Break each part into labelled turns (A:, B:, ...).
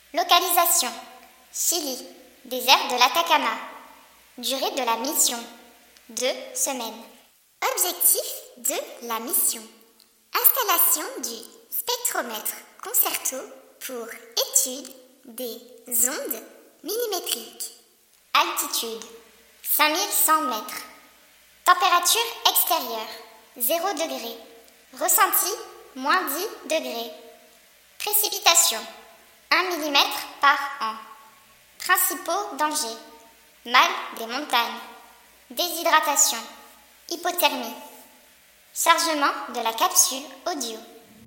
A: Localisation: Chili, désert de l'Atacama. Durée de la mission: 2 semaines. Objectif de la mission: installation du spectromètre concerto pour étude des ondes millimétriques. Altitude: 5100 mètres. Température extérieure: 0 degré. Ressenti: moins 10 degrés. Précipitation: 1 mm par an. Principaux dangers: mal des montagnes, déshydratation, hypothermie. Chargement de la capsule audio.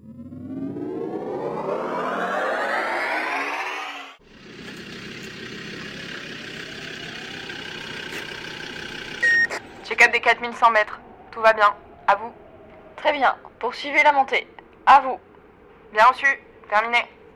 B: Check-up des 4100 mètres. Tout va bien. À vous. Très bien. Poursuivez la montée. À vous. Bien reçu. Terminé.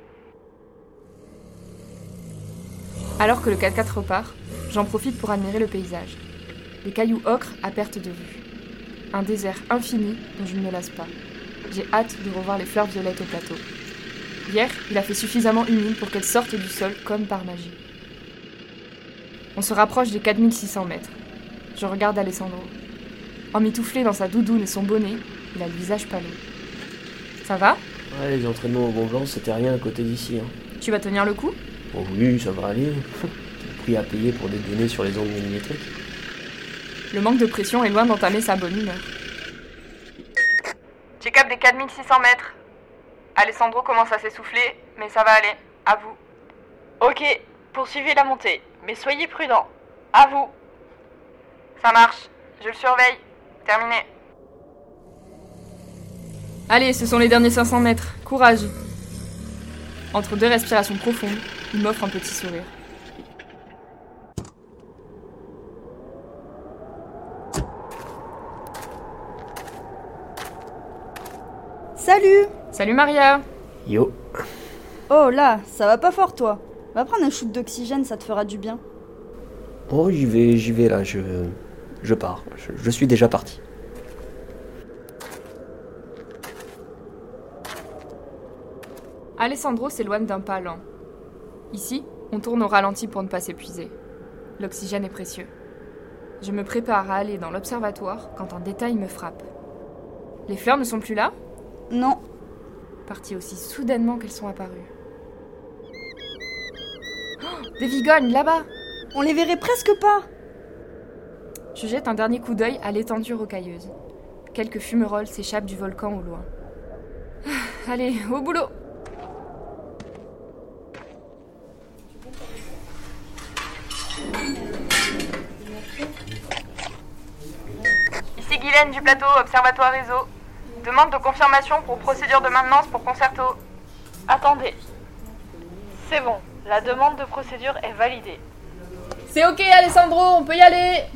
C: Alors que le 4x4 repart, j'en profite pour admirer le paysage. Les cailloux ocres à perte de vue. Un désert infini dont je ne me lasse pas. J'ai hâte de revoir les fleurs violettes au plateau. Hier, il a fait suffisamment humide pour qu'elles sortent du sol comme par magie. On se rapproche des 4600 mètres. Je regarde Alessandro. Emmitouflé dans sa doudoune et son bonnet, il a le visage pâle. Ça va ?
D: Ouais, les entraînements au Mont Blanc, c'était rien à côté d'ici.
C: Tu vas tenir le coup ?
D: Oh oui, ça va aller. Quel prix à payer pour des données sur les ondes millimétriques.
C: Le manque de pression est loin d'entamer sa bonne humeur.
B: Check-up des 4600 mètres. Alessandro commence à s'essouffler, mais ça va aller. À vous. Ok, poursuivez la montée, mais soyez prudents. À vous. Ça marche. Je le surveille. Terminé.
C: Allez, ce sont les derniers 500 mètres. Courage. Entre 2 respirations profondes, il m'offre un petit sourire.
E: Salut!
C: Salut Maria!
D: Yo.
E: Oh là, ça va pas fort toi. Va prendre un shoot d'oxygène, ça te fera du bien.
D: Oh, j'y vais là, je pars. Je suis déjà parti.
C: Alessandro s'éloigne d'un pas lent. Ici, on tourne au ralenti pour ne pas s'épuiser. L'oxygène est précieux. Je me prépare à aller dans l'observatoire quand un détail me frappe. Les fleurs ne sont plus là ?
E: Non.
C: Parties aussi soudainement qu'elles sont apparues. Oh, des vigognes, là-bas !
E: On les verrait presque pas.
C: Je jette un dernier coup d'œil à l'étendue rocailleuse. Quelques fumerolles s'échappent du volcan au loin. Allez, au boulot!
B: Ici Guylaine du plateau, Observatoire Réseau. Demande de confirmation pour procédure de maintenance pour Concerto. Attendez. C'est bon, la demande de procédure est validée.
C: C'est ok Alessandro, on peut y aller!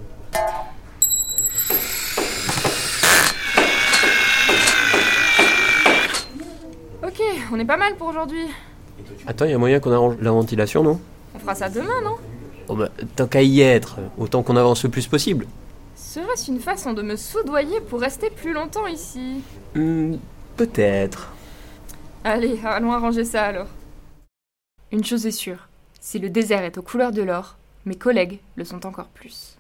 C: Ok, on est pas mal pour aujourd'hui.
D: Attends, y a moyen qu'on arrange la ventilation, non?
C: On fera ça demain, non?
D: Oh bah, tant qu'à y être, autant qu'on avance le plus possible.
C: Serait-ce une façon de me soudoyer pour rester plus longtemps ici?
D: Peut-être.
C: Allez, allons arranger ça alors. Une chose est sûre, si le désert est aux couleurs de l'or, mes collègues le sont encore plus.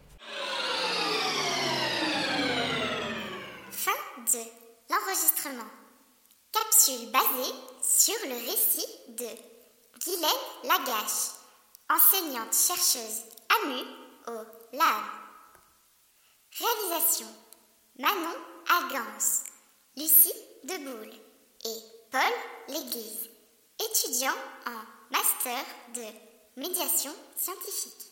A: Fin de l'enregistrement. Capsule basée sur le récit de Guylaine Lagache, enseignante-chercheuse AMU au LAB. Réalisation: Manon Algance, Lucie Deboul et Paul Léglise, étudiants en master de médiation scientifique.